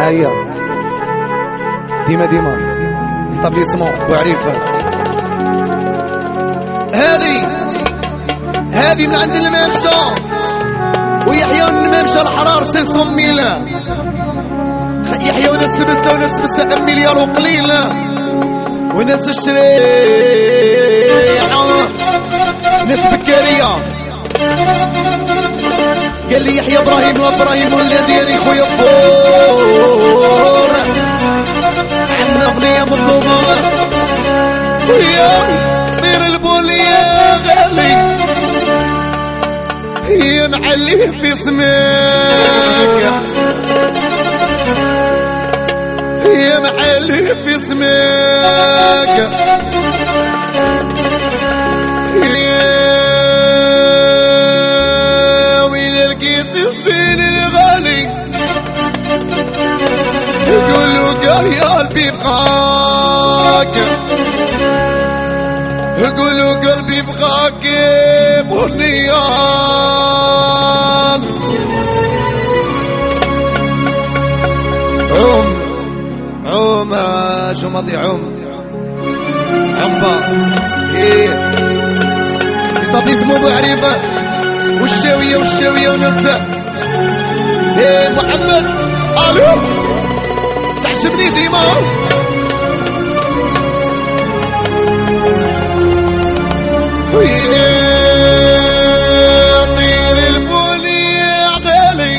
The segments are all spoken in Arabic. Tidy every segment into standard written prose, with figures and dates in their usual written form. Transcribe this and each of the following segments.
هيا ديما ايتابليسمون بوعريفة. هذه من عند الممشى ويحيى من الممشى الحرار 500 ميل، يحيى وناس بسة مليار وقليل، وناس الشريعة ناس بكارية. قال لي يحيى ابراهيم الذي خويا فور عندنا اغنية مطلوبة ويا طير البول يا غالي يا معلي في سماك، يا معلي في سماك، يا وين لقيت الزين الغالي يقولوا قال يا قلبي بغاك، يقولوا قلبي بغاك بنيان. عم شو ماضي عمبا ايه ايتابليسمون بوعريفة والشاوية ونساء. ايه محمد الو تعجبني ديما طير البولي يا غالي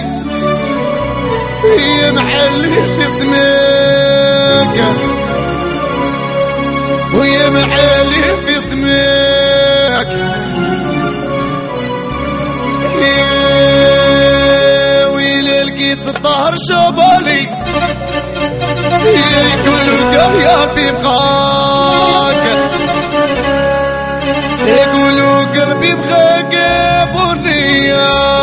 يا محلي في سماك، ويا معالي في سماك، يا ويلي لقيت الظهر شبالي يقولوا قال يا قلبي بغاك، يقولوا قلبي بغاك بنيان.